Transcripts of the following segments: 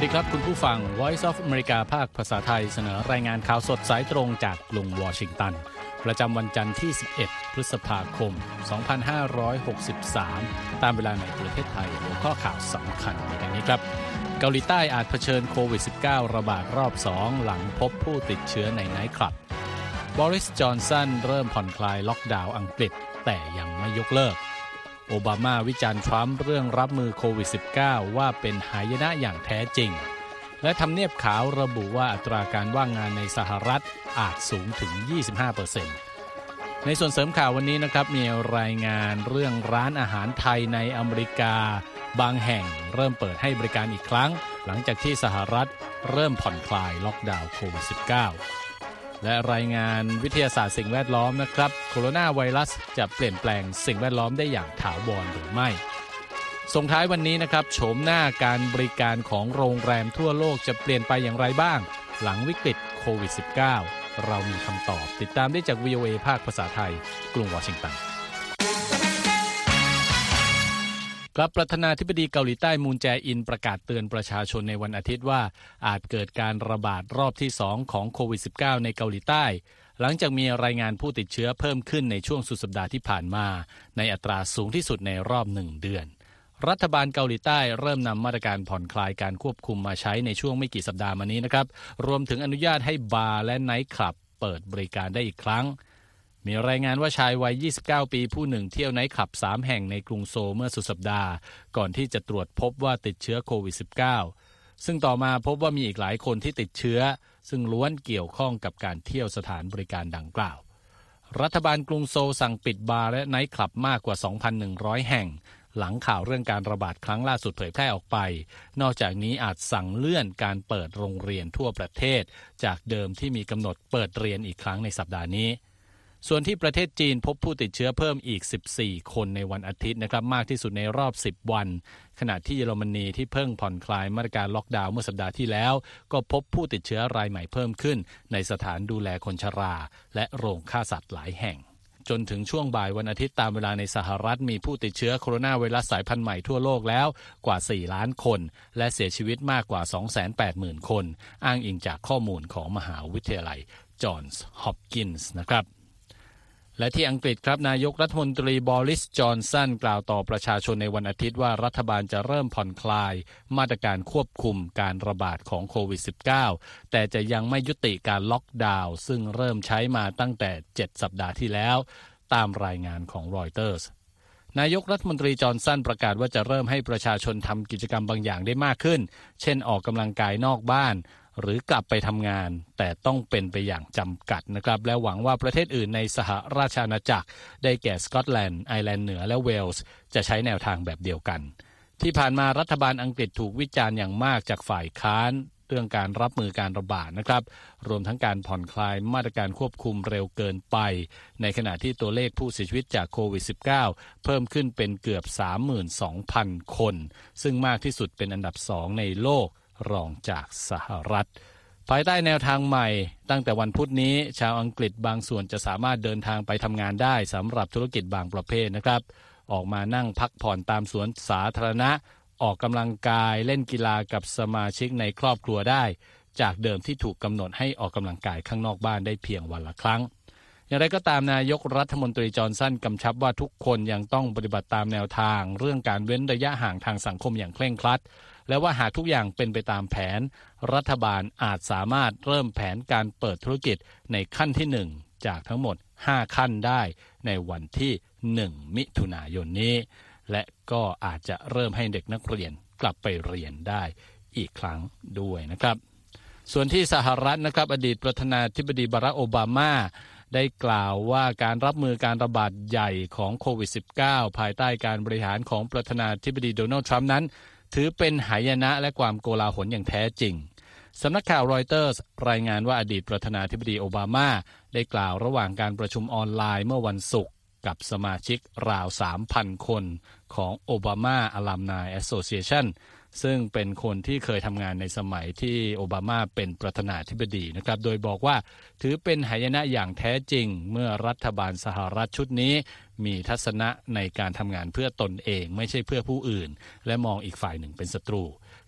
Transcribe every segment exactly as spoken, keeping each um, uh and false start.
สดีครับคุณผู้ฟัง Voice of America ภาคภาษาไทยเสนอรายงานข่าวสดสายตรงจากกรุงวอชิงตันประจำวันจันทร์ที่สิบเอ็ดพฤษภาคมสองพันห้าร้อยหกสิบสามตามเวลาในประเทศไทยหัวข้อข่าวสำคัญในดังนี้ครับเกาหลีใต้อาจเผชิญโควิด สิบเก้า ระบาดรอบสองหลังพบผู้ติดเชื้อในไนท์คลับบอริสจอนสันเริ่มผ่อนคลายล็อกดาวน์อังกฤษแต่ยังไม่ยกเลิกโอบามาวิจารณ์ทรัมป์เรื่องรับมือโควิด สิบเก้า ว่าเป็นหายนะอย่างแท้จริงและทำเนียบขาวระบุว่าอัตราการว่างงานในสหรัฐอาจสูงถึง ยี่สิบห้าเปอร์เซ็นต์ ในส่วนเสริมข่าววันนี้นะครับมีรายงานเรื่องร้านอาหารไทยในอเมริกาบางแห่งเริ่มเปิดให้บริการอีกครั้งหลังจากที่สหรัฐเริ่มผ่อนคลายล็อกดาวน์โควิด สิบเก้าและรายงานวิทยาศาสตร์สิ่งแวดล้อมนะครับโคโรนาไวรัสจะเปลี่ยนแปลงสิ่งแวดล้อมได้อย่างถาวรหรือไม่ส่งท้ายวันนี้นะครับโฉมหน้าการบริการของโรงแรมทั่วโลกจะเปลี่ยนไปอย่างไรบ้างหลังวิกฤตโควิด สิบเก้า เรามีคำตอบติดตามได้จาก วี โอ เอ ภาคภาษาไทยกรุงวอชิงตันครับประธานาธิบดีเกาหลีใต้มูนแจอินประกาศเตือนประชาชนในวันอาทิตย์ว่าอาจเกิดการระบาดรอบที่สองของโควิด สิบเก้า ในเกาหลีใต้หลังจากมีรายงานผู้ติดเชื้อเพิ่มขึ้นในช่วงสุดสัปดาห์ที่ผ่านมาในอัตราสูงที่สุดในรอบหนึ่งเดือนรัฐบาลเกาหลีใต้เริ่มนำมาตรการผ่อนคลายการควบคุมมาใช้ในช่วงไม่กี่สัปดาห์มานี้นะครับรวมถึงอนุญาตให้บาร์และไนท์คลับเปิดบริการได้อีกครั้งมีรายงานว่าชายวัยยี่สิบเก้าปีผู้หนึ่งเที่ยวไนท์คลับสามแห่งในกรุงโซลเมื่อสุดสัปดาห์ก่อนที่จะตรวจพบว่าติดเชื้อโควิด สิบเก้า ซึ่งต่อมาพบว่ามีอีกหลายคนที่ติดเชื้อซึ่งล้วนเกี่ยวข้องกับการเที่ยวสถานบริการดังกล่าวรัฐบาลกรุงโซลสั่งปิดบาร์และไนท์คลับมากกว่า สองพันหนึ่งร้อย แห่งหลังข่าวเรื่องการระบาดครั้งล่าสุดเผยแพร่ออกไปนอกจากนี้อาจสั่งเลื่อนการเปิดโรงเรียนทั่วประเทศจากเดิมที่มีกำหนดเปิดเรียนอีกครั้งในสัปดาห์นี้ส่วนที่ประเทศจีนพบผู้ติดเชื้อเพิ่มอีกสิบสี่คนในวันอาทิตย์นะครับมากที่สุดในรอบสิบวันขณะที่เยอรมนีที่เพิ่งผ่อนคลายมาตรการล็อกดาวน์เมื่อสัปดาห์ที่แล้วก็พบผู้ติดเชื้อรายใหม่เพิ่มขึ้นในสถานดูแลคนชราและโรงฆ่าสัตว์หลายแห่งจนถึงช่วงบ่ายวันอาทิตย์ตามเวลาในสหรัฐมีผู้ติดเชื้อโคโรนาไวรัสสายพันธุ์ใหม่ทั่วโลกแล้วกว่าสี่ล้านคนและเสียชีวิตมากกว่า สองแสนแปดหมื่น คนอ้างอิงจากข้อมูลของมหาวิทยาลัยจอห์นส์ฮอปกินส์นะครับและที่อังกฤษครับนายกรัฐมนตรีบอริสจอนสันกล่าวต่อประชาชนในวันอาทิตย์ว่ารัฐบาลจะเริ่มผ่อนคลายมาตรการควบคุมการระบาดของโควิด สิบเก้า แต่จะยังไม่ยุติการล็อกดาวน์ซึ่งเริ่มใช้มาตั้งแต่เจ็ดสัปดาห์ที่แล้วตามรายงานของรอยเตอร์สนายกรัฐมนตรีจอห์นสันประกาศว่าจะเริ่มให้ประชาชนทำกิจกรรมบางอย่างได้มากขึ้นเช่นออกกำลังกายนอกบ้านหรือกลับไปทำงานแต่ต้องเป็นไปอย่างจำกัดนะครับและหวังว่าประเทศอื่นในสหราชอาณาจักรได้แก่สกอตแลนด์ไอร์แลนด์เหนือและเวลส์จะใช้แนวทางแบบเดียวกันที่ผ่านมารัฐบาลอังกฤษถูกวิจารณ์อย่างมากจากฝ่ายค้านเรื่องการรับมือการระบาดนะครับรวมทั้งการผ่อนคลายมาตรการควบคุมเร็วเกินไปในขณะที่ตัวเลขผู้เสียชีวิตจากโควิด สิบเก้า เพิ่มขึ้นเป็นเกือบ สามหมื่นสองพัน คนซึ่งมากที่สุดเป็นอันดับสองในโลกรองจากสหรัฐภายใต้แนวทางใหม่ตั้งแต่วันพุธนี้ชาวอังกฤษบางส่วนจะสามารถเดินทางไปทำงานได้สำหรับธุรกิจบางประเภทนะครับออกมานั่งพักผ่อนตามสวนสาธารณะออกกำลังกายเล่นกีฬากับสมาชิกในครอบครัวได้จากเดิมที่ถูกกำหนดให้ออกกำลังกายข้างนอกบ้านได้เพียงวันละครั้งอย่างไรก็ตามนายกรัฐมนตรีจอห์นสันกำชับว่าทุกคนยังต้องปฏิบัติตามแนวทางเรื่องการเว้นระยะห่างทางสังคมอย่างเคร่งครัดและว่าหากทุกอย่างเป็นไปตามแผนรัฐบาลอาจสามารถเริ่มแผนการเปิดธุรกิจในขั้นที่หนึ่งจากทั้งหมดห้าขั้นได้ในวันที่หนึ่งมิถุนายนนี้และก็อาจจะเริ่มให้เด็กนักเรียนกลับไปเรียนได้อีกครั้งด้วยนะครับส่วนที่สหรัฐนะครับอดีตประธานาธิบดีบารักโอบามาได้กล่าวว่าการรับมือการระบาดใหญ่ของโควิด สิบเก้า ภายใต้การบริหารของประธานาธิบดีโดนัลด์ทรัมป์นั้นถือเป็นหายนะและความโกลาหลอย่างแท้จริงสำนักข่าวรอยเตอร์สรายงานว่าอดีตประธานาธิบดีโอบามาได้กล่าวระหว่างการประชุมออนไลน์เมื่อวันศุกร์กับสมาชิกราว สามพัน คนของ Obama Alumni Association ซึ่งเป็นคนที่เคยทำงานในสมัยที่โอบามาเป็นประธานาธิบดีนะครับโดยบอกว่าถือเป็นหายนะอย่างแท้จริงเมื่อรัฐบาลสหรัฐชุดนี้มีทัศนะในการทำงานเพื่อตนเองไม่ใช่เพื่อผู้อื่นและมองอีกฝ่ายหนึ่งเป็นศัตรู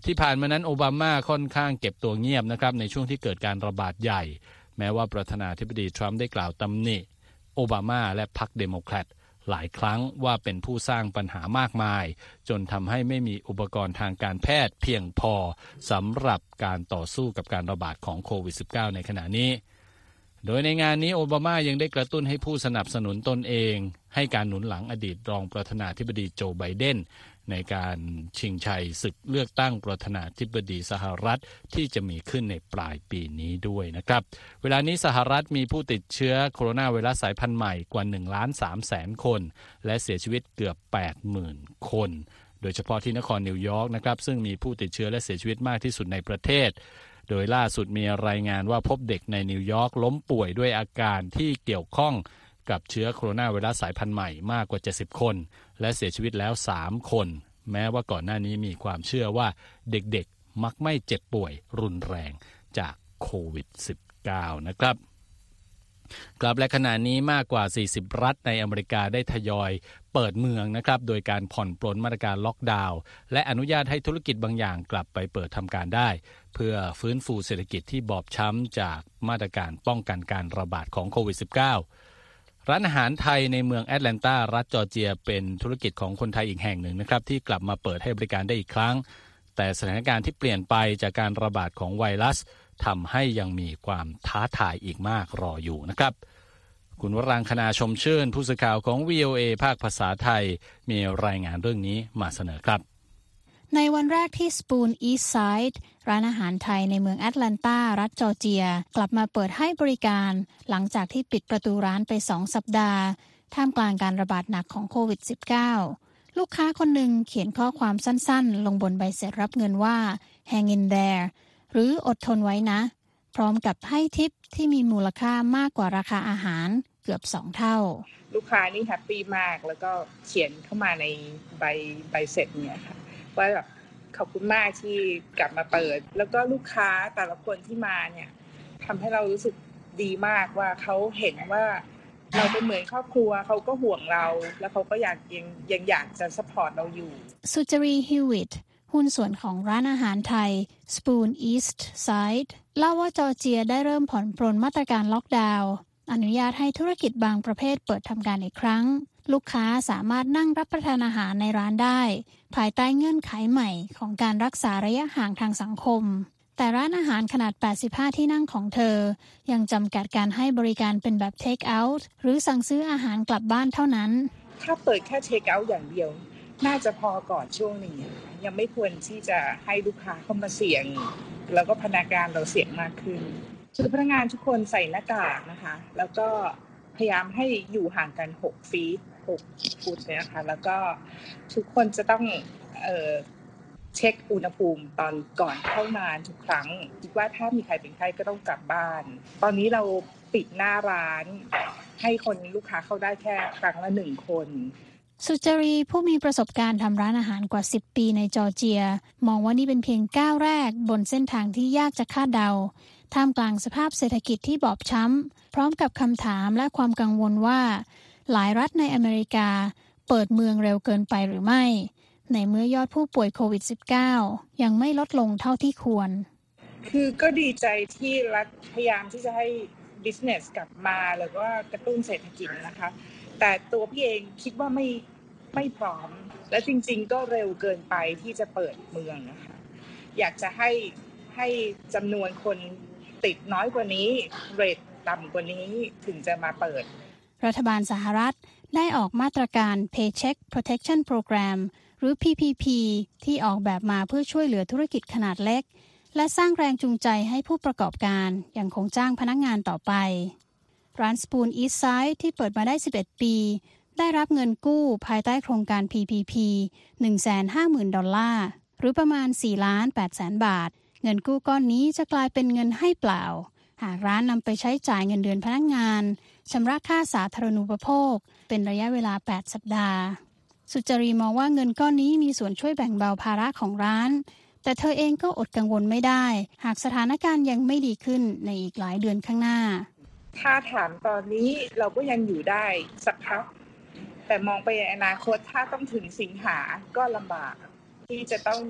ที่ผ่านมานั้นโอบามาค่อนข้างเก็บตัวเงียบนะครับในช่วงที่เกิดการระบาดใหญ่แม้ว่าประธานาธิบดีทรัมป์ได้กล่าวตำหนิโอบามาและพรรคเดโมแครตหลายครั้งว่าเป็นผู้สร้างปัญหามากมายจนทำให้ไม่มีอุปกรณ์ทางการแพทย์เพียงพอสำหรับการต่อสู้กับการระบาดของโควิด สิบเก้า ในขณะนี้โดยในงานนี้โอบามายังได้กระตุ้นให้ผู้สนับสนุนตนเองให้การหนุนหลังอดีตรองประธานาธิบดีโจไบเดนในการชิงชัยศึกเลือกตั้งประธานาธิบดีสหรัฐที่จะมีขึ้นในปลายปีนี้ด้วยนะครับเวลานี้สหรัฐมีผู้ติดเชื้อโคโรนาไวรัสสายพันธุ์ใหม่กว่า หนึ่งล้านสามแสน คนและเสียชีวิตเกือบ แปดหมื่น คนโดยเฉพาะที่นครนิวยอร์กนะครับซึ่งมีผู้ติดเชื้อและเสียชีวิตมากที่สุดในประเทศโดยล่าสุดมีรายงานว่าพบเด็กในนิวยอร์กล้มป่วยด้วยอาการที่เกี่ยวข้องกับเชื้อโคโรนาไวรัสสายพันธุ์ใหม่มากกว่าเจ็ดสิบคนและเสียชีวิตแล้วสามคนแม้ว่าก่อนหน้านี้มีความเชื่อว่าเด็กๆมักไม่เจ็บป่วยรุนแรงจากโควิด สิบเก้า นะครับกลับและขณะนี้มากกว่าสี่สิบรัฐในอเมริกาได้ทยอยเปิดเมืองนะครับโดยการผ่อนปลนมาตรการล็อกดาวน์และอนุญาตให้ธุรกิจบางอย่างกลับไปเปิดทำการได้เพื่อฟื้นฟูเศรษฐกิจที่บอบช้ำจากมาตรการป้องกันการระบาดของโควิด สิบเก้า ร้านอาหารไทยในเมืองแอตแลนตารัฐจอร์เจียเป็นธุรกิจของคนไทยอีกแห่งหนึ่งนะครับที่กลับมาเปิดให้บริการได้อีกครั้งแต่สถานการณ์ที่เปลี่ยนไปจากการระบาดของไวรัสทำให้ยังมีความท้าทายอีกมากรออยู่นะครับคุณวรังคณาชมชื่นผู้สื่อข่าวของ วี โอ เอ ภาคภาษาไทยมีรายงานเรื่องนี้มาเสนอครับในวันแรกที่ Spoon East Side ร้านอาหารไทยในเมืองแอตแลนตารัฐจอร์เจียกลับมาเปิดให้บริการหลังจากที่ปิดประตูร้านไปสองสัปดาห์ท่ามกลางการระบาดหนักของโควิด สิบเก้า ลูกค้าคนหนึ่งเขียนข้อความสั้นๆลงบนใบเสร็จรับเงินว่า Hang in there หรืออดทนไว้นะพร้อมกับให้ทิปที่มีมูลค่ามากกว่าราคาอาหารเกือบสองเท่าลูกค้านี่แฮปปี้มากแล้วก็เขียนเข้ามาในใบใบเสร็จเนี่ยค่ะว่าแบบขอบคุณมากที่กลับมาเปิดแล้วก็ลูกค้าแต่ละคนที่มาเนี่ยทำให้เรารู้สึกดีมากว่าเขาเห็นว่าเราเป็นเหมือนครอบครัวเขาก็ห่วงเราแล้วเขาก็อยากยังยังอยากจะซัพพอร์ตเราอยู่สุจรีฮิวิตหุ้นส่วนของร้านอาหารไทย Spoon East Side เล่าว่าจอร์เจียได้เริ่มผ่อนปรนมาตรการล็อกดาวน์อนุญาตให้ธุรกิจบางประเภทเปิดทำการอีกครั้งลูกค้าสามารถนั่งรับประทานอาหารในร้านได้ภายใต้เงื่อนไขใหม่ของการรักษาระยะห่างทางสังคมแต่ร้านอาหารขนาดแปดสิบห้าที่นั่งของเธอยังจำกัดการให้บริการเป็นแบบ Take Out หรือสั่งซื้ออาหารกลับบ้านเท่านั้นถ้าเปิดแค่ Take Out อย่างเดียวน่าจะพอก่อนช่วงนี้ยังไม่ควรที่จะให้ลูกค้าเข้ามาเสี่ยงแล้วก็พนักงานเราเสี่ยงมากขึ้นคือพนักงานทุกคนใส่หน้ากากนะคะแล้วก็พยายามให้อยู่ห่างกันหกฟีตหกฟุตเนี่ยนะคะแล้วก็ทุกคนจะต้องเอ่อเช็คอุณหภูมิตอนก่อนเข้างานทุกครั้งคิดว่าถ้ามีใครเป็นไข้ก็ต้องกลับบ้านตอนนี้เราปิดหน้าร้านให้คนลูกค้าเข้าได้แค่ครั้งละหนึ่งคนสุจรีผู้มีประสบการณ์ทำร้านอาหารกว่าสิบปีในจอร์เจียมองว่านี่เป็นเพียงก้าวแรกบนเส้นทางที่ยากจะคาดเดาท่ามกลางสภาพเศรษฐกิจที่บอบช้ำพร้อมกับคำถามและความกังวลว่าหลายรัฐในอเมริกาเปิดเมืองเร็วเกินไปหรือไม่ในเมื่อยอดผู้ป่วยโควิด สิบเก้า ยังไม่ลดลงเท่าที่ควรคือก็ดีใจที่รัฐพยายามที่จะให้ business กลับมาแล้วก็กระตุ้นเศรษฐกิจนะคะแต่ตัวพี่เองคิดว่าไม่ไม่พร้อมและจริงๆก็เร็วเกินไปที่จะเปิดเมืองนะคะอยากจะให้ให้จำนวนคนติดน้อยกว่านี้เรทต่ำกว่านี้ถึงจะมาเปิดรัฐบาลสหรัฐได้ออกมาตรการ Paycheck Protection Program หรือ พี พี พี ที่ออกแบบมาเพื่อช่วยเหลือธุรกิจขนาดเล็กและสร้างแรงจูงใจให้ผู้ประกอบการยังคงจ้างพนักงานต่อไปร้าน Spoon East Side ที่เปิดมาได้สิบเอ็ดปีได้รับเงินกู้ภายใต้โครงการ พี พี พี หนึ่งแสนห้าหมื่น ดอลลาร์หรือประมาณ สี่ล้านแปดแสน บาทเงินกู้ก้อนนี้จะกลายเป็นเงินให้เปล่าหากร้านนำไปใช้จ่ายเงินเดือนพนักงานชำระค่าสาธารณูปโภคเป็นระยะเวลาแปดสัปดาห์สุจรีมองว่าเงินก้อนนี้มีส่วนช่วยแบ่งเบาภาระของร้านแต่เธอเองก็อดกังวลไม่ได้หากสถานการณ์ยังไม่ดีขึ้นในอีกหลายเดือนข้างหน้าถ้าถามตอนนี้เราก็ยังอยู่ได้สักพักแต่มองไปในอนาคตถ้าต้องถึงสิงหาก็ลำบากที่จะต้อง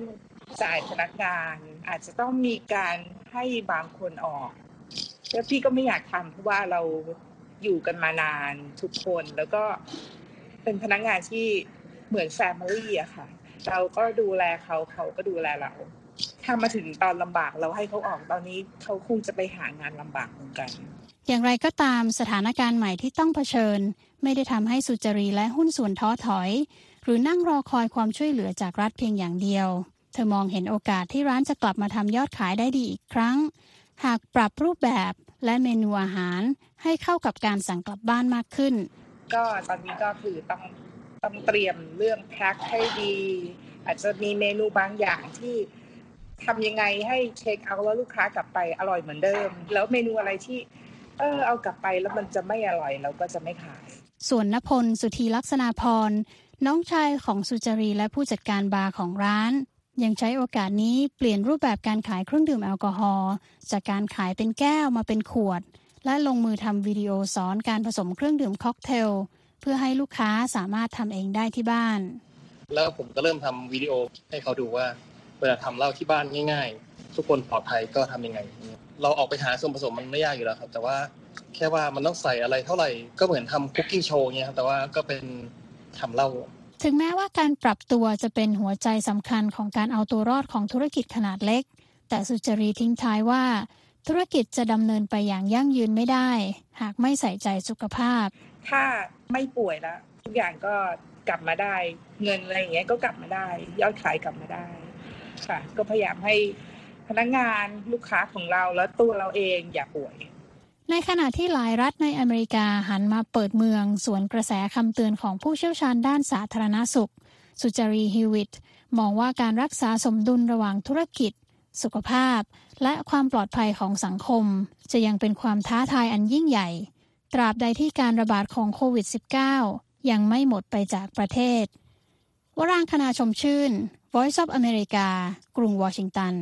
จ่ายพนักงานอาจจะต้องมีการให้บางคนออกแล้วพี่ก็ไม่อยากทำเพราะว่าเราอยู่กันมานานทุกคนแล้วก็เป็นพนักงานที่เหมือนแฟมิลี่อะค่ะเราก็ดูแลเขาเขาก็ดูแลเราถ้ามาถึงตอนลำบากเราให้เขาออกตอนนี้เขาคงจะไปหางานลำบากเหมือนกันอย่างไรก็ตามสถานการณ์ใหม่ที่ต้องเผชิญไม่ได้ทำให้สุจรีและหุ้นส่วนท้อถอยหรือนั่งรอคอยความช่วยเหลือจากรัฐเพียงอย่างเดียวเธอมองเห็นโอกาสที่ร้านจะกลับมาทำยอดขายได้ดีอีกครั้งหากปรับรูปแบบและเมนูอาหารให้เข้ากับการสั่งกลับบ้านมากขึ้นก็ตอนนี้ก็คือต้องต้องเตรียมเรื่องแพ็คให้ดีอาจจะมีเมนูบางอย่างที่ทำยังไงให้เช็คเอาท์แล้วลูกค้ากลับไปอร่อยเหมือนเดิมแล้วเมนูอะไรที่เออเอากลับไปแล้วมันจะไม่อร่อยเราก็จะไม่ขายส่วนณพลสุธีลักษณาพรน้องชายของสุจรีและผู้จัดการบาร์ของร้านยังใช้โอกาสนี้เปลี่ยนรูปแบบการขายเครื่องดื่มแอลกอฮอล์จากการขายเป็นแก้วมาเป็นขวดและลงมือทำวิดีโอสอนการผสมเครื่องดื่มค็อกเทลเพื่อให้ลูกค้าสามารถทำเองได้ที่บ้านแล้วผมก็เริ่มทำวิดีโอให้เขาดูว่าเวลาทำเหล้าที่บ้านง่ายๆทุกคนปลอดภัยก็ทำยังไงเราออกไปหาส่วนผสมมันไม่ยากอยู่แล้วครับแต่ว่าแค่ว่ามันต้องใส่อะไรเท่าไหร่ก็เหมือนทำคุกกิ้งโชว์เงี้ยครับแต่ว่าก็เป็นทำเหล้าถึงแม้ว่าการปรับตัวจะเป็นหัวใจสำคัญของการเอาตัวรอดของธุรกิจขนาดเล็กแต่สุจรีทิ้งท้ายว่าธุรกิจจะดำเนินไปอย่างยั่งยืนไม่ได้หากไม่ใส่ใจสุขภาพถ้าไม่ป่วยแล้วทุกอย่างก็กลับมาได้เงินอะไรอย่างเงี้ยก็กลับมาได้ยอดขายกลับมาได้ค่ะก็พยายามให้พนักงานลูกค้าของเราและตัวเราเองอย่าป่วยในขณะที่หลายรัฐในอเมริกาหันมาเปิดเมืองสวนกระแสคำเตือนของผู้เชี่ยวชาญด้านสาธารณสุขสุจรีฮิวิตมองว่าการรักษาสมดุลระหว่างธุรกิจสุขภาพและความปลอดภัยของสังคมจะยังเป็นความท้าทายอันยิ่งใหญ่ตราบใดที่การระบาดของโควิด สิบเก้า ยังไม่หมดไปจากประเทศวรางคณาชมชื่น Voice of America กรุงวอชิงตัน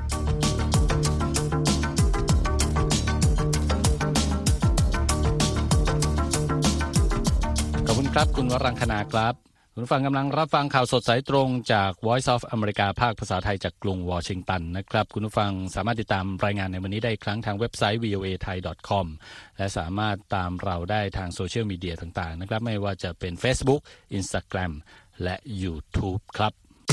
ขอบคุณครับคุณวรังคณาครับคุณฟังกำลังรับฟังข่าวสดสายตรงจาก Voice of America ภาคภาษาไทยจากกรุงวอชิงตันนะครับคุณผู้ฟังสามารถติดตามรายงานในวันนี้ได้อีกครั้งทางเว็บไซต์ วี โอ เอ ไทย ดอท คอม และสามารถตามเราได้ทางโซเชียลมีเดียต่างๆนะครับไม่ว่าจะเป็น Facebook Instagram และ YouTube ครับ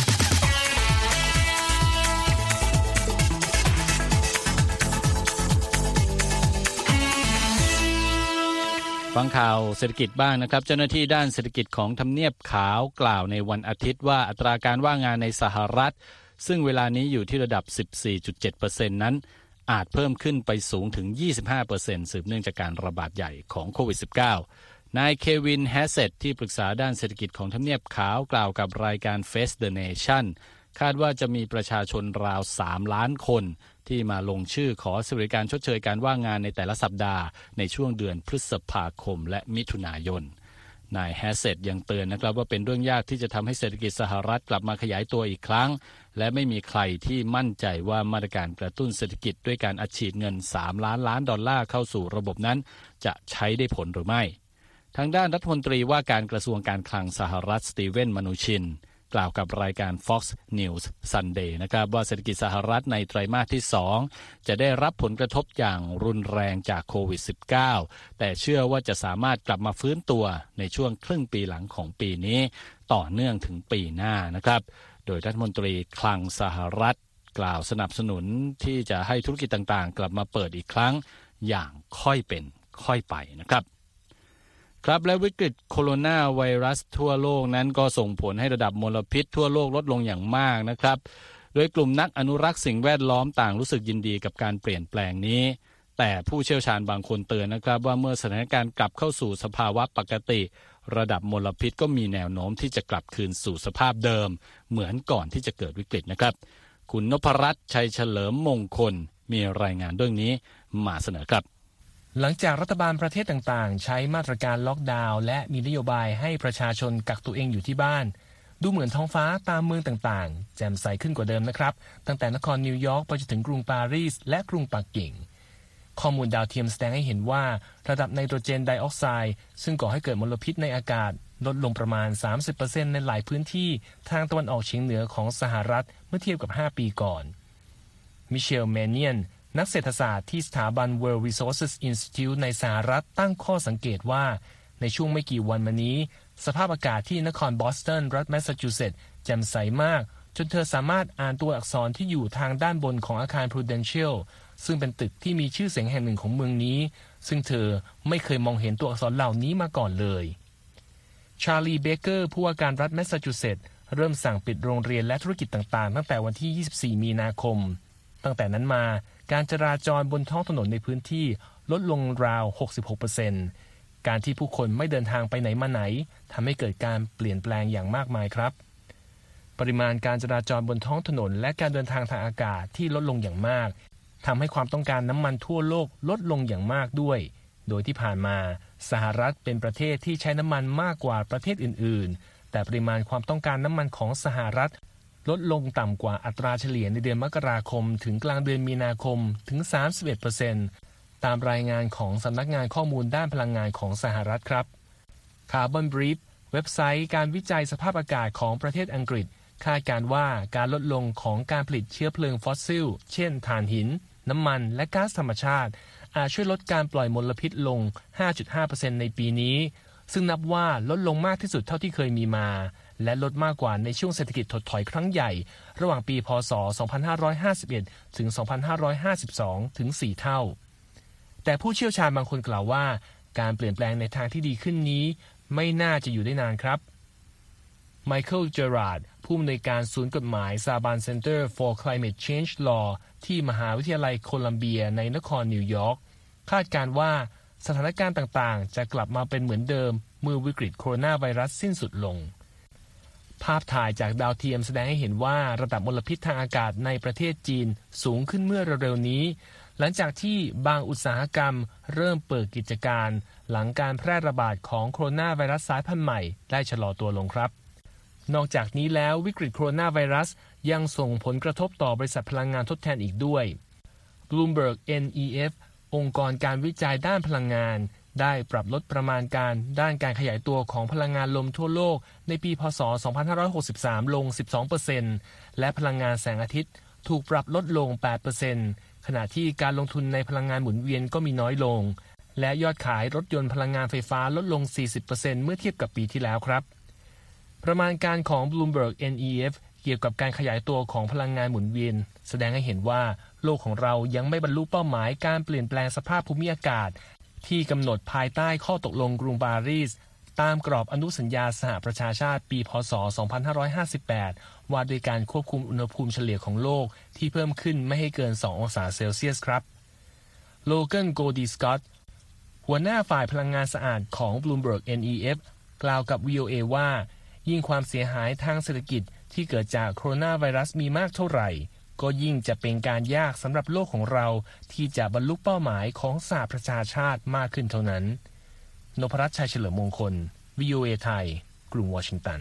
ฟังข่าวเศรษฐกิจบ้างนะครับเจ้าหน้าที่ด้านเศรษฐกิจของทำเนียบขาวกล่าวในวันอาทิตย์ว่าอัตราการว่างงานในสหรัฐซึ่งเวลานี้อยู่ที่ระดับ สิบสี่จุดเจ็ดเปอร์เซ็นต์ นั้นอาจเพิ่มขึ้นไปสูงถึง ยี่สิบห้าเปอร์เซ็นต์ สืบเนื่องจากการระบาดใหญ่ของโควิด สิบเก้า นายเควินแฮสเซตที่ปรึกษาด้านเศรษฐกิจของทำเนียบขาวกล่าวกับรายการ Face the Nation คาดว่าจะมีประชาชนราวสามล้านคนที่มาลงชื่อขอสวัสดิการชดเชยการว่างงานในแต่ละสัปดาห์ในช่วงเดือนพฤษภาคมและมิถุนายนนายแฮสเซตยังเตือนนะครับว่าเป็นเรื่องยากที่จะทำให้เศรษฐกิจสหรัฐกลับมาขยายตัวอีกครั้งและไม่มีใครที่มั่นใจว่ามาตรการกระตุ้นเศรษฐกิจด้วยการอัดฉีดเงินสามล้านล้านดอลลาร์เข้าสู่ระบบนั้นจะใช้ได้ผลหรือไม่ทางด้านรัฐมนตรีว่าการกระทรวงการคลังสหรัฐสตีเวนมนูชินกล่าวกับรายการ Fox News Sunday นะครับว่าเศรษฐกิจสหรัฐในไตรมาสที่สองจะได้รับผลกระทบอย่างรุนแรงจากโควิด สิบเก้า แต่เชื่อว่าจะสามารถกลับมาฟื้นตัวในช่วงครึ่งปีหลังของปีนี้ต่อเนื่องถึงปีหน้านะครับโดยรัฐมนตรีคลังสหรัฐกล่าวสนับสนุนที่จะให้ธุรกิจต่างๆกลับมาเปิดอีกครั้งอย่างค่อยเป็นค่อยไปนะครับครับและวิกฤตโคโรนาไวรัสทั่วโลกนั้นก็ส่งผลให้ระดับมลพิษทั่วโลกลดลงอย่างมากนะครับโดยกลุ่มนักอนุรักษ์สิ่งแวดล้อมต่างรู้สึกยินดีกับการเปลี่ยนแปลงนี้แต่ผู้เชี่ยวชาญบางคนเตือนนะครับว่าเมื่อสถานการณ์กลับเข้าสู่สภาวะปกติระดับมลพิษก็มีแนวโน้มที่จะกลับคืนสู่สภาพเดิมเหมือนก่อนที่จะเกิดวิกฤตนะครับคุณนพรัตน์ชัยเฉลิมมงคลมีรายงานเรื่องนี้มาเสนอครับหลังจากรัฐบาลประเทศต่างๆใช้มาตรการล็อกดาวน์และมีนโยบายให้ประชาชนกักตัวเองอยู่ที่บ้านดูเหมือนท้องฟ้าตามเมืองต่างๆแจ่มใสขึ้นกว่าเดิมนะครับตั้งแต่นครนิวยอร์กไปจนถึงกรุงปารีสและกรุงปักกิ่งข้อมูลดาวเทียมแสดงให้เห็นว่าระดับไนโตรเจนไดออกไซด์ซึ่งก่อให้เกิดมลพิษในอากาศลดลงประมาณ สามสิบเปอร์เซ็นต์ ในหลายพื้นที่ทางตะวันออกเฉียงเหนือของสหรัฐเมื่อเทียบกับห้าปีก่อนมิเชล แมนเนียนนักเศรษฐศาสตร์ที่สถาบัน World Resources Institute ในสหรัฐตั้งข้อสังเกตว่าในช่วงไม่กี่วันมานี้สภาพอากาศที่นครบอสตันรัฐแมสซาชูเซตส์แจ่มใสมากจนเธอสามารถอ่านตัวอักษรที่อยู่ทางด้านบนของอาคาร Prudential ซึ่งเป็นตึกที่มีชื่อเสียงแห่งหนึ่งของเมืองนี้ซึ่งเธอไม่เคยมองเห็นตัวอักษรเหล่านี้มาก่อนเลยชาร์ลีเบเกอร์ผู้ว่าการรัฐแมสซาชูเซตส์เริ่มสั่งปิดโรงเรียนและธุรกิจต่างๆตั้งแต่วันที่ยี่สิบสี่มีนาคมตั้งแต่นั้นมาการจราจรบนท้องถนนในพื้นที่ลดลงราว หกสิบหกเปอร์เซ็นต์ การที่ผู้คนไม่เดินทางไปไหนมาไหนทำให้เกิดการเปลี่ยนแปลงอย่างมากมายครับปริมาณการจราจรบนท้องถนนและการเดินทางทางอากาศที่ลดลงอย่างมากทำให้ความต้องการน้ำมันทั่วโลกลดลงอย่างมากด้วยโดยที่ผ่านมาสหรัฐเป็นประเทศที่ใช้น้ำมันมากกว่าประเทศอื่นๆแต่ปริมาณความต้องการน้ำมันของสหรัฐลดลงต่ำกว่าอัตราเฉลี่ยในเดือนมกราคมถึงกลางเดือนมีนาคมถึง สามสิบเอ็ดเปอร์เซ็นต์ ตามรายงานของสำนักงานข้อมูลด้านพลังงานของสหรัฐครับ Carbon Brief เว็บไซต์การวิจัยสภาพอากาศของประเทศอังกฤษคาดการณ์ว่าการลดลงของการผลิตเชื้อเพลิงฟอสซิลเช่นถ่านหินน้ำมันและก๊าซธรรมชาติอาจช่วยลดการปล่อยมลพิษลง ห้าจุดห้าเปอร์เซ็นต์ ในปีนี้ซึ่งนับว่าลดลงมากที่สุดเท่าที่เคยมีมาและลดมากกว่าในช่วงเศรษฐกิจถดถอยครั้งใหญ่ระหว่างปีพ.ศ. สองพันห้าร้อยห้าสิบเอ็ด ถึง สองพันห้าร้อยห้าสิบสอง ถึง สี่ เท่าแต่ผู้เชี่ยวชาญบางคนกล่าวว่าการเปลี่ยนแปลงในทางที่ดีขึ้นนี้ไม่น่าจะอยู่ได้นานครับไมเคิล เจอราร์ดผู้อำนวยการศูนย์กฎหมาย Saban Center for Climate Change Law ที่มหาวิทยาลัยโคลัมเบียในนครนิวยอร์กคาดการณ์ว่าสถานการณ์ต่างๆจะกลับมาเป็นเหมือนเดิมเมื่อวิกฤตโคโรนาไวรัสสิ้นสุดลงภาพถ่ายจากดาวเทียมแสดงให้เห็นว่าระดับมลพิษทางอากาศในประเทศจีนสูงขึ้นเมื่อเร็วๆนี้หลังจากที่บางอุตสาหกรรมเริ่มเปิดกิจการหลังการแพร่ระบาดของโคโรนาไวรัสสายพันธุ์ใหม่ได้ชะลอตัวลงครับนอกจากนี้แล้ววิกฤตโคโรนาไวรัสยังส่งผลกระทบต่อบริษัทพลังงานทดแทนอีกด้วย Bloomberg เอ็น อี เอฟ องค์กรการวิจัยด้านพลังงานได้ปรับลดประมาณการด้านการขยายตัวของพลังงานลมทั่วโลกในปีพ.ศ. สองพันห้าร้อยหกสิบสาม ลง สิบสองเปอร์เซ็นต์ และพลังงานแสงอาทิตย์ถูกปรับลดลง แปดเปอร์เซ็นต์ ขณะที่การลงทุนในพลังงานหมุนเวียนก็มีน้อยลงและยอดขายรถยนต์พลังงานไฟฟ้าลดลง สี่สิบเปอร์เซ็นต์ เมื่อเทียบกับปีที่แล้วครับประมาณการของ Bloomberg เอ็น อี เอฟ เกี่ยวกับการขยายตัวของพลังงานหมุนเวียนแสดงให้เห็นว่าโลกของเรายังไม่บรรลุเป้าหมายการเปลี่ยนแปลงสภาพภูมิอากาศที่กำหนดภายใต้ข้อตกลงกรุงปารีสตามกรอบอนุสัญญาสหประชาชาติปีพ.ศ. สองพันห้าร้อยห้าสิบแปดว่าด้วยการควบคุมอุณหภูมิเฉลี่ยของโลกที่เพิ่มขึ้นไม่ให้เกินสององศาเซลเซียสครับโลแกน โกลดีสกอตต์หัวหน้าฝ่ายพลังงานสะอาดของ Bloomberg เอ็น อี เอฟ กล่าวกับ วี โอ เอ ว่ายิ่งความเสียหายทางเศรษฐกิจที่เกิดจากโคโรนาไวรัสมีมากเท่าไหร่ก็ยิ่งจะเป็นการยากสำหรับโลกของเราที่จะบรรลุเป้าหมายของสหประชาชาติมากขึ้นเท่านั้นนพรัตน์ ชัยเฉลิมมงคล วี โอ เอ ไทยกรุงวอชิงตัน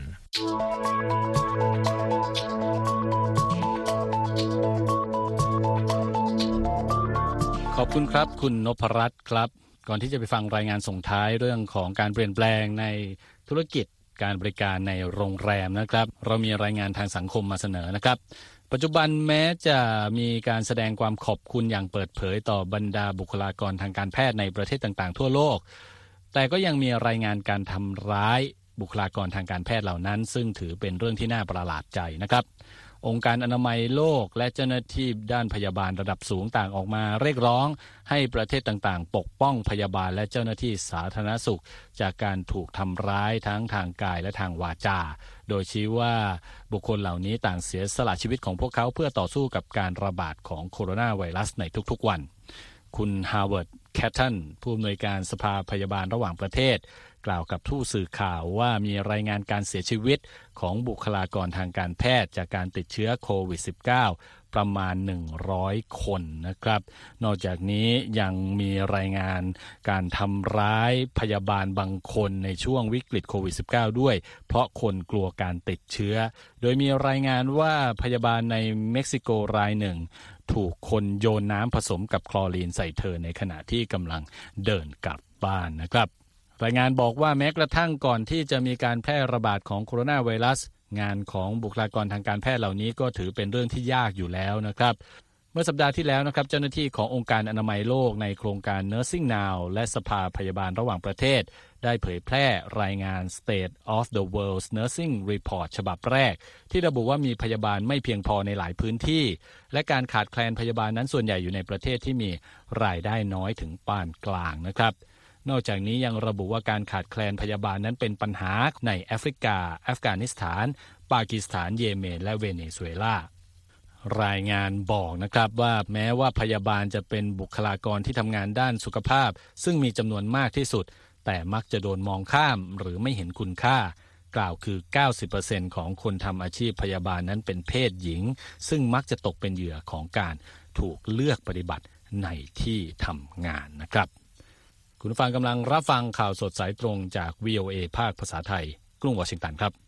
ขอบคุณครับคุณนพรัตน์ครับก่อนที่จะไปฟังรายงานส่งท้ายเรื่องของการเปลี่ยนแปลงในธุรกิจการบริการในโรงแรมนะครับเรามีรายงานทางสังคมมาเสนอนะครับปัจจุบันแม้จะมีการแสดงความขอบคุณอย่างเปิดเผยต่อบรรดาบุคลากรทางการแพทย์ในประเทศต่างๆทั่วโลกแต่ก็ยังมีรายงานการทำร้ายบุคลากรทางการแพทย์เหล่านั้นซึ่งถือเป็นเรื่องที่น่าประหลาดใจนะครับองค์การอนามัยโลกและเจ้าหน้าที่ด้านพยาบาลระดับสูงต่างออกมาเรียกร้องให้ประเทศต่างๆปกป้องพยาบาลและเจ้าหน้าที่สาธารณสุขจากการถูกทำร้ายทั้งทางกายและทางวาจาโดยชี้ว่าบุคคลเหล่านี้ต่างเสียสละชีวิตของพวกเขาเพื่อต่อสู้กับการระบาดของโคโรนาไวรัสในทุกๆวันคุณฮาร์วาร์ด แคทตันผู้อำนวยการสภาพยาบาลระหว่างประเทศกล่าวกับผู้สื่อข่าวว่ามีรายงานการเสียชีวิตของบุคลากรทางการแพทย์จากการติดเชื้อโควิด สิบเก้า ประมาณหนึ่งร้อยคนนะครับนอกจากนี้ยังมีรายงานการทำร้ายพยาบาลบางคนในช่วงวิกฤตโควิด สิบเก้า ด้วยเพราะคนกลัวการติดเชื้อโดยมีรายงานว่าพยาบาลในเม็กซิโกรายหนึ่งถูกคนโยนน้ำผสมกับคลอรีนใส่เธอในขณะที่กำลังเดินกลับบ้านนะครับรายงานบอกว่าแม้กระทั่งก่อนที่จะมีการแพร่ระบาดของโคโรนาไวรัสงานของบุคลากรทางการแพทย์เหล่านี้ก็ถือเป็นเรื่องที่ยากอยู่แล้วนะครับเมื่อสัปดาห์ที่แล้วนะครับเจ้าหน้าที่ขององค์การอนามัยโลกในโครงการ Nursing Now และสภาพยาบาลระหว่างประเทศได้เผยแพร่รายงาน State of the World's Nursing Report ฉบับแรกที่ระบุว่ามีพยาบาลไม่เพียงพอในหลายพื้นที่และการขาดแคลนพยาบาลนั้นส่วนใหญ่อยู่ในประเทศที่มีรายได้น้อยถึงปานกลางนะครับนอกจากนี้ยังระบุว่าการขาดแคลนพยาบาลนั้นเป็นปัญหาในแอฟริกาอัฟกานิสถานปากีสถานเยเมนและเวเนซุเอลารายงานบอกนะครับว่าแม้ว่าพยาบาลจะเป็นบุคลากรที่ทำงานด้านสุขภาพซึ่งมีจำนวนมากที่สุดแต่มักจะโดนมองข้ามหรือไม่เห็นคุณค่ากล่าวคือ เก้าสิบเปอร์เซ็นต์ ของคนทำอาชีพพยาบาลนั้นเป็นเพศหญิงซึ่งมักจะตกเป็นเหยื่อของการถูกเลือกปฏิบัติในที่ทำงานนะครับคุณผู้ฟังกำลังรับฟังข่าวสดสายตรงจาก วี โอ เอ ภาคภาษาไทยกรุงวอชิงตันครับ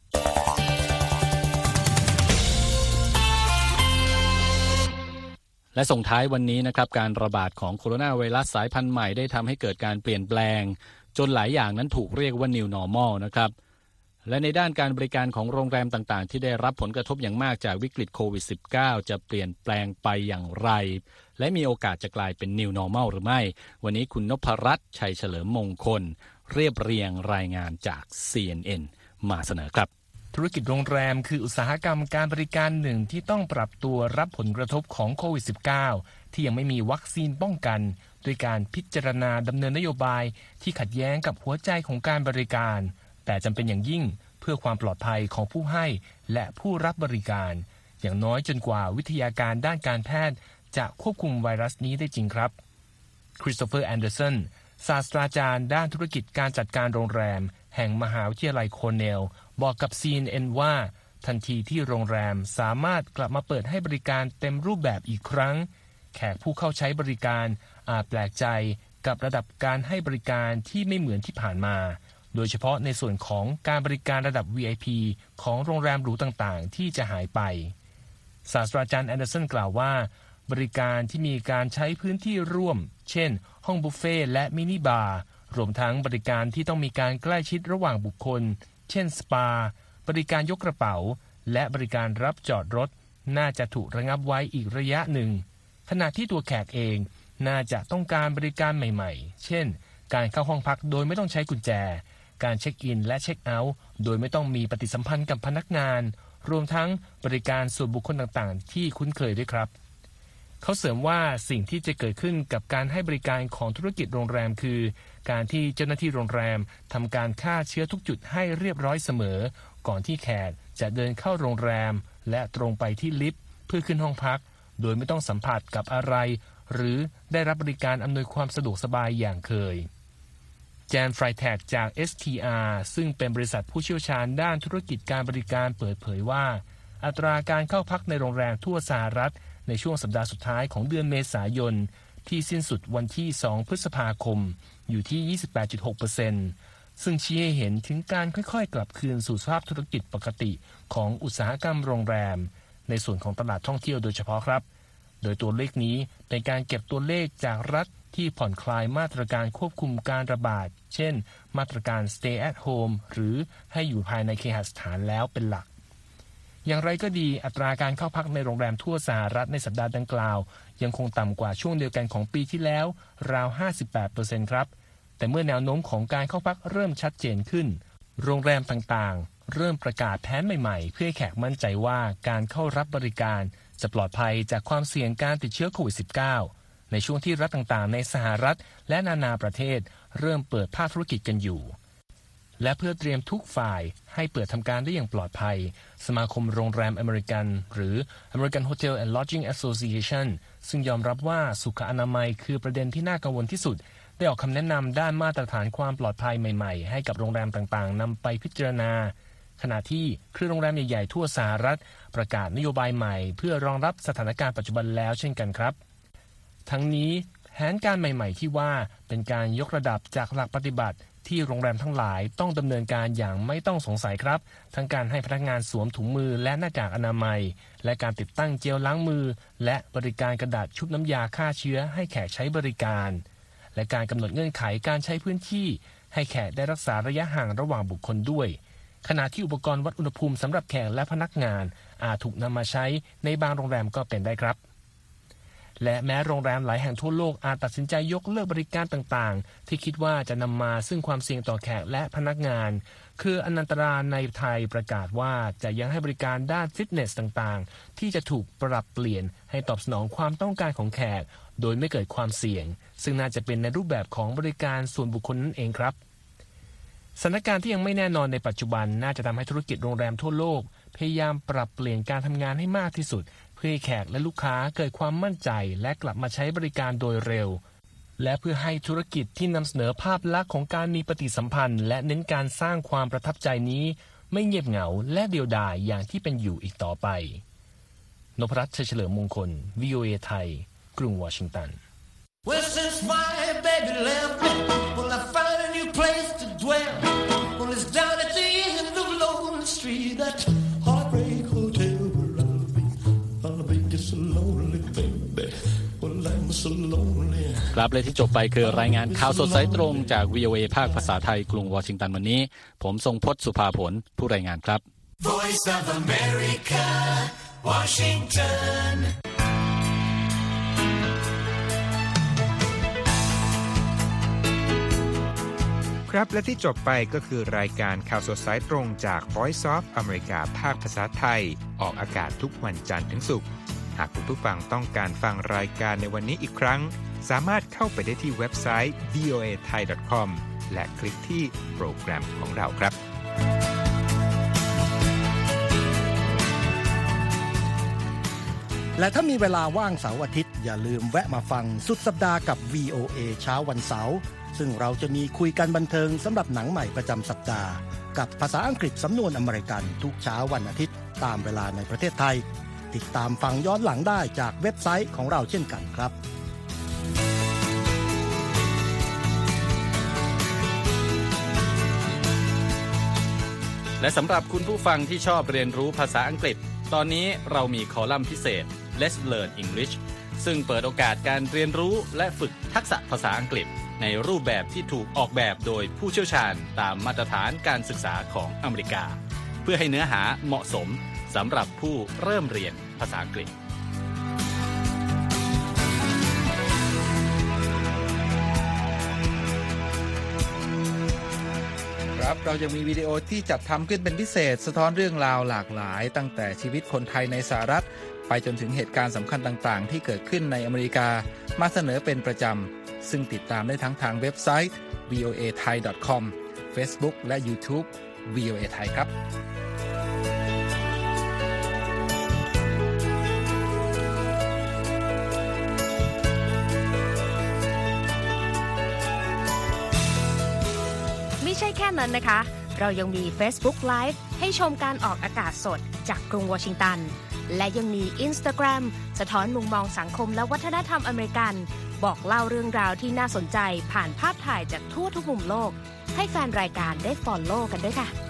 และส่งท้ายวันนี้นะครับการระบาดของโคโรนาไวรัสสายพันธุ์ใหม่ได้ทำให้เกิดการเปลี่ยนแปลงจนหลายอย่างนั้นถูกเรียกว่า New Normal นะครับและในด้านการบริการของโรงแรมต่างๆที่ได้รับผลกระทบอย่างมากจากวิกฤตโควิด สิบเก้า จะเปลี่ยนแปลงไปอย่างไรและมีโอกาสจะกลายเป็น New Normal หรือไม่วันนี้คุณนพรัตน์ชัยเฉลิมมงคลเรียบเรียงรายงานจาก ซี เอ็น เอ็น มาเสนอครับธุรกิจโรงแรมคืออุตสาหกรรมการบริการหนึ่งที่ต้องปรับตัวรับผลกระทบของโควิด สิบเก้า ที่ยังไม่มีวัคซีนป้องกันด้วยการพิจารณาดำเนินนโยบายที่ขัดแย้งกับหัวใจของการบริการแต่จำเป็นอย่างยิ่งเพื่อความปลอดภัยของผู้ให้และผู้รับบริการอย่างน้อยจนกว่าวิทยาการด้านการแพทย์จะควบคุมไวรัสนี้ได้จริงครับคริสโตเฟอร์แอนเดอร์สันศาสตราจารย์ด้านธุรกิจการจัดการโรงแรมแห่งมหาวิทยาลัยโคเนลบอกกับ ซี เอ็น เอ็น ว่าทันทีที่โรงแรมสามารถกลับมาเปิดให้บริการเต็มรูปแบบอีกครั้งแขกผู้เข้าใช้บริการอาจแปลกใจกับระดับการให้บริการที่ไม่เหมือนที่ผ่านมาโดยเฉพาะในส่วนของการบริการระดับ วี ไอ พี ของโรงแรมหรูต่างๆที่จะหายไปศาสตราจารย์แอนเดอร์สันกล่าวว่าบริการที่มีการใช้พื้นที่ร่วมเช่นห้องบุฟเฟ่และมินิบาร์รวมทั้งบริการที่ต้องมีการใกล้ชิดระหว่างบุคคลเช่นสปาบริการยกกระเป๋าและบริการรับจอดรถน่าจะถูกระงับไว้อีกระยะหนึ่งขณะที่ตัวแขกเองน่าจะต้องการบริการใหม่ๆเช่นการเข้าห้องพักโดยไม่ต้องใช้กุญแจการเช็คอินและเช็คเอาท์โดยไม่ต้องมีปฏิสัมพันธ์กับพนักงานรวมทั้งบริการส่วนบุคคลต่างๆที่คุ้นเคยด้วยครับเขาเสริมว่าสิ่งที่จะเกิดขึ้นกับการให้บริการของธุรกิจโรงแรมคือการที่เจ้าหน้าที่โรงแรมทำการฆ่าเชื้อทุกจุดให้เรียบร้อยเสมอก่อนที่แขกจะเดินเข้าโรงแรมและตรงไปที่ลิฟต์เพื่อขึ้นห้องพักโดยไม่ต้องสัมผัสกับอะไรหรือได้รับบริการอำนวยความสะดวกสบายอย่างเคยแจนไฟแท็กจาก เอส ที อาร์ ซึ่งเป็นบริษัทผู้เชี่ยวชาญด้านธุรกิจการบริการเปิดเผยว่าอัตราการเข้าพักในโรงแรมทั่วสหรัฐในช่วงสัปดาห์สุดท้ายของเดือนเมษายนที่สิ้นสุดวันที่สองพฤษภาคมอยู่ที่ ยี่สิบแปดจุดหกเปอร์เซ็นต์ ซึ่งชี้ให้เห็นถึงการค่อยๆกลับคืนสู่สภาพธุรกิจปกติของอุตสาหกรรมโรงแรมในส่วนของตลาดท่องเที่ยวโดยเฉพาะครับโดยตัวเลขนี้เป็นการเก็บตัวเลขจากรัฐที่ผ่อนคลายมาตรการควบคุมการระบาดเช่นมาตรการ Stay at Home หรือให้อยู่ภายในเคหสถานแล้วเป็นหลักอย่างไรก็ดีอัตราการเข้าพักในโรงแรมทั่วสหรัฐในสัปดาห์ดังกล่าวยังคงต่ำกว่าช่วงเดียวกันของปีที่แล้วราว ห้าสิบแปดเปอร์เซ็นต์ ครับแต่เมื่อแนวโน้มของการเข้าพักเริ่มชัดเจนขึ้นโรงแรมต่างๆเริ่มประกาศแผนใหม่ๆเพื่อให้แขกมั่นใจว่าการเข้ารับบริการจะปลอดภัยจากความเสี่ยงการติดเชื้อโควิด สิบเก้า ในช่วงที่รัฐต่างๆในสหรัฐและนานาประเทศเริ่มเปิดภาคธุรกิจกันอยู่และเพื่อเตรียมทุกฝ่ายให้เปิดทำการได้อย่างปลอดภัยสมาคมโรงแรมอเมริกันหรือ American Hotel and Lodging Association ซึ่งยอมรับว่าสุขอนามัยคือประเด็นที่น่ากังวลที่สุดได้ออกคำแนะนำด้านมาตรฐานความปลอดภัยใหม่ๆให้กับโรงแรมต่างๆนำไปพิจารณาขณะที่เครือโรงแรมใหญ่ๆทั่วสหรัฐประกาศนโยบายใหม่เพื่อรองรับสถานการณ์ปัจจุบันแล้วเช่นกันครับทั้งนี้แผนการใหม่ๆที่ว่าเป็นการยกระดับจากหลักปฏิบัติที่โรงแรมทั้งหลายต้องดำเนินการอย่างไม่ต้องสงสัยครับทั้งการให้พนักงานสวมถุงมือและหน้ากากอนามัยและการติดตั้งเจลล้างมือและบริการกระดาษชุบน้ำยาฆ่าเชื้อให้แขกใช้บริการและการกำหนดเงื่อนไขการใช้พื้นที่ให้แขกได้รักษาระยะห่างระหว่างบุคคลด้วยขณะที่อุปกรณ์วัดอุณหภูมิสำหรับแขกและพนักงานอาจถูกนำมาใช้ในบางโรงแรมก็เป็นได้ครับและแม้โรงแรมหลายแห่งทั่วโลกอาจตัดสินใจยกเลิกบริการต่างๆที่คิดว่าจะนำมาซึ่งความเสี่ยงต่อแขกและพนักงานคืออนันตราในไทยประกาศว่าจะยังให้บริการด้านฟิตเนสต่างๆที่จะถูกปรับเปลี่ยนให้ตอบสนองความต้องการของแขกโดยไม่เกิดความเสี่ยงซึ่งน่าจะเป็นในรูปแบบของบริการส่วนบุคคลนั่นเองครับสถานการณ์ที่ยังไม่แน่นอนในปัจจุบันน่าจะทำให้ธุรกิจโรงแรมทั่วโลกพยายามปรับเปลี่ยนการทำงานให้มากที่สุดเพื่อให้แขกและลูกค้าเกิดความมั่นใจและกลับมาใช้บริการโดยเร็วและเพื่อให้ธุรกิจที่นำเสนอภาพลักษณ์ของการมีปฏิสัมพันธ์และเน้นการสร้างความประทับใจนี้ไม่เงียบเหงาและเดียวดายอย่างที่เป็นอยู่อีกต่อไปนพรัตน์ ชัยเฉลิมมงคล วี โอ เอ ไทยกรุงวอชิงตัน Well, since my baby left me, well, I found a new place to dwell. Well, it's down at the end of Lonely Street, that heartbreak hotel where I'll be. I'll be just so lonely, baby. Well, I'm so lonely. ครับและที่จบไปคือรายงานข่าวสดสายตรงจาก วี โอ เอ ภาคภาษาไทยกรุงวอชิงตันวันนี้ผมทรงพจน์สุภาผลผู้รายงานครับ Voice of America, Washington. ครับและที่จบไปก็คือรายการข่าวสดสายตรงจาก Voice of America ภาคภาษาไทยออกอากาศทุกวันจันทร์ถึงศุกร์หากคุณผู้ฟังต้องการฟังรายการในวันนี้อีกครั้งสามารถเข้าไปได้ที่เว็บไซต์ วี โอ เอ ไทย ดอท คอม และคลิกที่โปรแกรมของเราครับและถ้ามีเวลาว่างเสาร์อาทิตย์อย่าลืมแวะมาฟังสุดสัปดาห์กับ วี โอ เอ เช้าวันเสาร์ซึ่งเราจะมีคุยกันบันเทิงสำหรับหนังใหม่ประจำสัปดาห์กับภาษาอังกฤษสำนวนอเมริกันทุกเช้าวันอาทิตย์ตามเวลาในประเทศไทยติดตามฟังย้อนหลังได้จากเว็บไซต์ของเราเช่นกันครับและสำหรับคุณผู้ฟังที่ชอบเรียนรู้ภาษาอังกฤษตอนนี้เรามีคอลัมน์พิเศษ Let's Learn English ซึ่งเปิดโอกาสการเรียนรู้และฝึกทักษะภาษาอังกฤษในรูปแบบที่ถูกออกแบบโดยผู้เชี่ยวชาญตามมาตรฐานการศึกษาของอเมริกาเพื่อให้เนื้อหาเหมาะสมสำหรับผู้เริ่มเรียนภาษาอังกฤษครับเราจะมีวิดีโอที่จัดทำขึ้นเป็นพิเศษสะท้อนเรื่องราวหลากหลายตั้งแต่ชีวิตคนไทยในสหรัฐไปจนถึงเหตุการณ์สำคัญต่างๆที่เกิดขึ้นในอเมริกามาเสนอเป็นประจำซึ่งติดตามได้ทั้งทางเว็บไซต์ วี โอ เอ ไทย ดอท คอม Facebook และ YouTube วี โอ เอ ไทยครับไม่ใช่แค่นั้นนะคะเรายังมี Facebook Live ให้ชมการออกอากาศสดจากกรุงวอชิงตันและยังมี Instagram สะท้อนมุมมองสังคมและวัฒนธรรมอเมริกันบอกเล่าเรื่องราวที่น่าสนใจผ่านภาพถ่ายจากทั่วทุกมุมโลกให้แฟนรายการได้ follow กันด้วยค่ะ